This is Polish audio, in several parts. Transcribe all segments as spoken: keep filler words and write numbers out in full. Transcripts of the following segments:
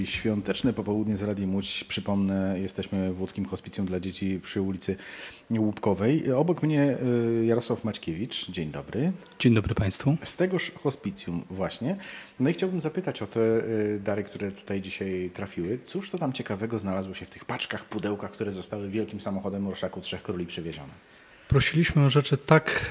Świąteczne popołudnie z Radiem Łódź. Przypomnę, jesteśmy w Łódzkim Hospicjum dla Dzieci przy ulicy Łupkowej. Obok mnie y, Jarosław Maćkiewicz. Dzień dobry. Dzień dobry Państwu. Z tegoż hospicjum właśnie. No i chciałbym zapytać o te y, dary, które tutaj dzisiaj trafiły. Cóż to tam ciekawego znalazło się w tych paczkach, pudełkach, które zostały wielkim samochodem Orszaku Trzech Króli przewiezione? Prosiliśmy o rzeczy tak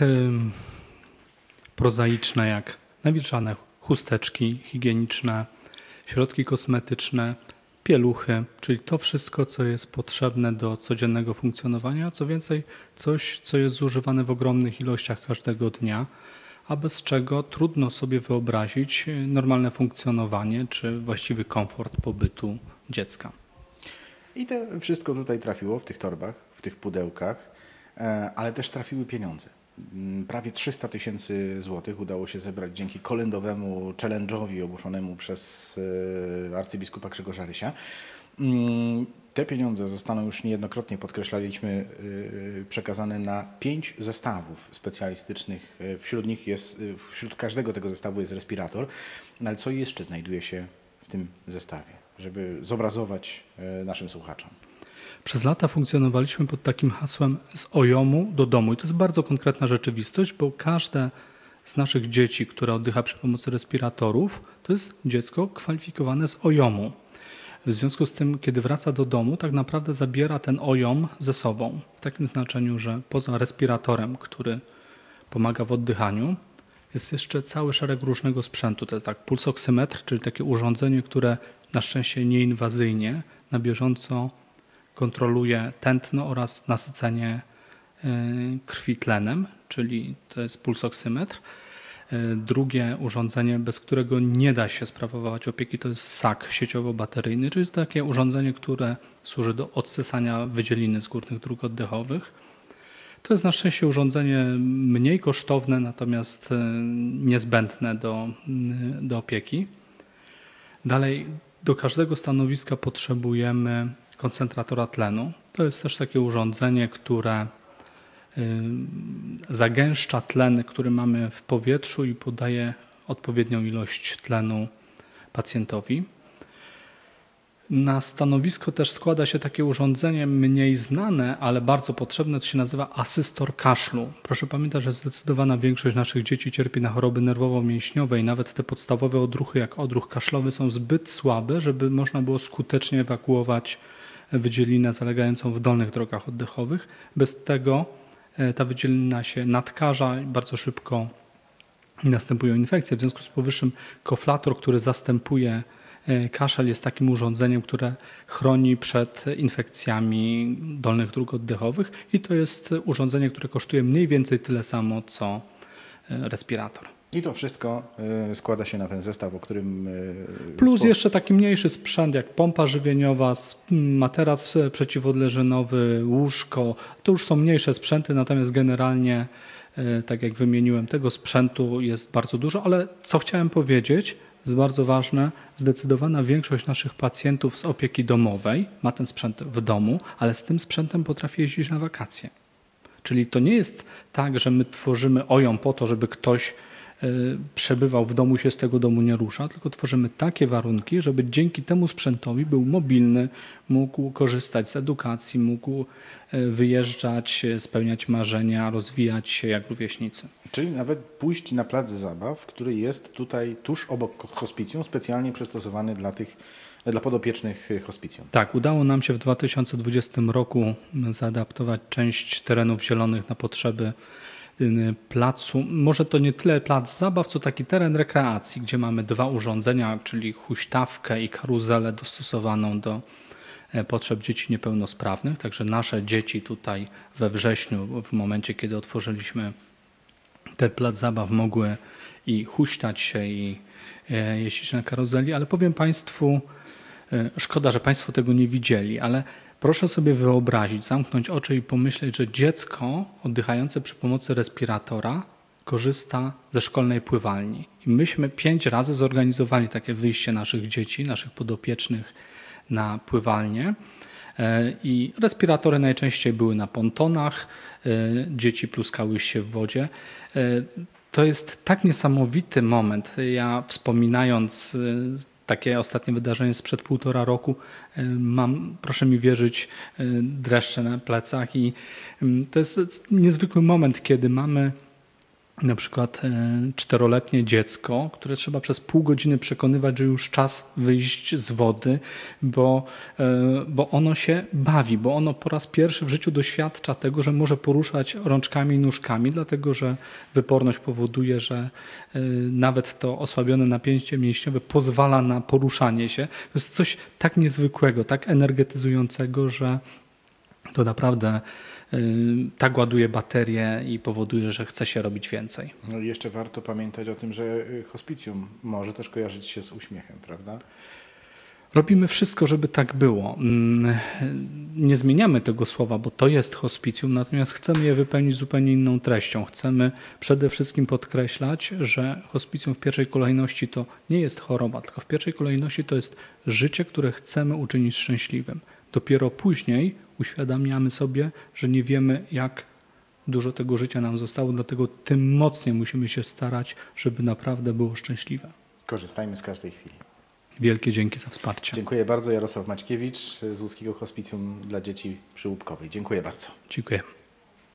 y, prozaiczne jak nawilżane chusteczki higieniczne, środki kosmetyczne, pieluchy, czyli to wszystko, co jest potrzebne do codziennego funkcjonowania, a co więcej, coś, co jest zużywane w ogromnych ilościach każdego dnia, a bez czego trudno sobie wyobrazić normalne funkcjonowanie czy właściwy komfort pobytu dziecka. I to wszystko tutaj trafiło w tych torbach, w tych pudełkach, e, ale też trafiły pieniądze. Prawie trzysta tysięcy złotych udało się zebrać dzięki kolędowemu challenge'owi ogłoszonemu przez e, arcybiskupa Grzegorza Rysia. Mm, Te pieniądze zostaną, już niejednokrotnie podkreślaliśmy, e, przekazane na pięć zestawów specjalistycznych. E, Wśród nich jest, e, wśród każdego tego zestawu jest respirator. No ale co jeszcze znajduje się w tym zestawie, żeby zobrazować e, naszym słuchaczom? Przez lata funkcjonowaliśmy pod takim hasłem z ojomu do domu i to jest bardzo konkretna rzeczywistość, bo każde z naszych dzieci, które oddycha przy pomocy respiratorów, to jest dziecko kwalifikowane z ojomu. W związku z tym, kiedy wraca do domu, tak naprawdę zabiera ten ojom ze sobą. W takim znaczeniu, że poza respiratorem, który pomaga w oddychaniu, jest jeszcze cały szereg różnego sprzętu. To jest tak pulsoksymetr, czyli takie urządzenie, które na szczęście nieinwazyjnie, na bieżąco kontroluje tętno oraz nasycenie krwi tlenem, czyli to jest pulsoksymetr. Drugie urządzenie, bez którego nie da się sprawować opieki, to jest sak sieciowo-bateryjny, czyli jest takie urządzenie, które służy do odsysania wydzieliny z górnych dróg oddechowych. To jest na szczęście urządzenie mniej kosztowne, natomiast niezbędne do, do opieki. Dalej, do każdego stanowiska potrzebujemy koncentratora tlenu. To jest też takie urządzenie, które zagęszcza tlen, który mamy w powietrzu i podaje odpowiednią ilość tlenu pacjentowi. Na stanowisko też składa się takie urządzenie mniej znane, ale bardzo potrzebne, to się nazywa asystor kaszlu. Proszę pamiętać, że zdecydowana większość naszych dzieci cierpi na choroby nerwowo-mięśniowe i nawet te podstawowe odruchy jak odruch kaszlowy są zbyt słabe, żeby można było skutecznie ewakuować wydzielinę zalegającą w dolnych drogach oddechowych. Bez tego ta wydzielina się nadkaża i bardzo szybko następują infekcje. W związku z powyższym koflator, który zastępuje kaszel, jest takim urządzeniem, które chroni przed infekcjami dolnych dróg oddechowych i to jest urządzenie, które kosztuje mniej więcej tyle samo co respirator. I to wszystko składa się na ten zestaw, o którym... Plus jeszcze taki mniejszy sprzęt jak pompa żywieniowa, materac przeciwodleżynowy, łóżko. To już są mniejsze sprzęty, natomiast generalnie, tak jak wymieniłem, tego sprzętu jest bardzo dużo, ale co chciałem powiedzieć, jest bardzo ważne, zdecydowana większość naszych pacjentów z opieki domowej ma ten sprzęt w domu, ale z tym sprzętem potrafi jeździć na wakacje. Czyli to nie jest tak, że my tworzymy ojom po to, żeby ktoś przebywał w domu i się z tego domu nie rusza, tylko tworzymy takie warunki, żeby dzięki temu sprzętowi był mobilny, mógł korzystać z edukacji, mógł wyjeżdżać, spełniać marzenia, rozwijać się jak rówieśnicy. Czyli nawet pójść na plac zabaw, który jest tutaj tuż obok hospicjum, specjalnie przystosowany dla tych, dla podopiecznych hospicjum. Tak, udało nam się w dwa tysiące dwudziestym roku zaadaptować część terenów zielonych na potrzeby placu. Może to nie tyle plac zabaw, co taki teren rekreacji, gdzie mamy dwa urządzenia, czyli huśtawkę i karuzelę dostosowaną do potrzeb dzieci niepełnosprawnych. Także nasze dzieci tutaj we wrześniu, w momencie kiedy otworzyliśmy ten plac zabaw, mogły i huśtać się i jeździć na karuzeli, ale powiem Państwu, szkoda, że Państwo tego nie widzieli, ale proszę sobie wyobrazić, zamknąć oczy i pomyśleć, że dziecko oddychające przy pomocy respiratora korzysta ze szkolnej pływalni. I myśmy pięć razy zorganizowali takie wyjście naszych dzieci, naszych podopiecznych na pływalnię. I respiratory najczęściej były na pontonach, dzieci pluskały się w wodzie. To jest tak niesamowity moment. Ja wspominając takie ostatnie wydarzenie sprzed półtora roku. Y, Mam, proszę mi wierzyć, y, dreszcze na plecach i y, to jest niezwykły moment, kiedy mamy na przykład e, czteroletnie dziecko, które trzeba przez pół godziny przekonywać, że już czas wyjść z wody, bo, e, bo ono się bawi, bo ono po raz pierwszy w życiu doświadcza tego, że może poruszać rączkami i nóżkami, dlatego że wyporność powoduje, że e, nawet to osłabione napięcie mięśniowe pozwala na poruszanie się. To jest coś tak niezwykłego, tak energetyzującego, że to naprawdę tak ładuje baterię i powoduje, że chce się robić więcej. No i jeszcze warto pamiętać o tym, że y, hospicjum może też kojarzyć się z uśmiechem, prawda? Robimy wszystko, żeby tak było. Mm, Nie zmieniamy tego słowa, bo to jest hospicjum, natomiast chcemy je wypełnić zupełnie inną treścią. Chcemy przede wszystkim podkreślać, że hospicjum w pierwszej kolejności to nie jest choroba, tylko w pierwszej kolejności to jest życie, które chcemy uczynić szczęśliwym. Dopiero później uświadamiamy sobie, że nie wiemy, jak dużo tego życia nam zostało, dlatego tym mocniej musimy się starać, żeby naprawdę było szczęśliwe. Korzystajmy z każdej chwili. Wielkie dzięki za wsparcie. Dziękuję bardzo. Jarosław Maćkiewicz z Łódzkiego Hospicjum dla Dzieci przy Łupkowej. Dziękuję bardzo. Dziękuję.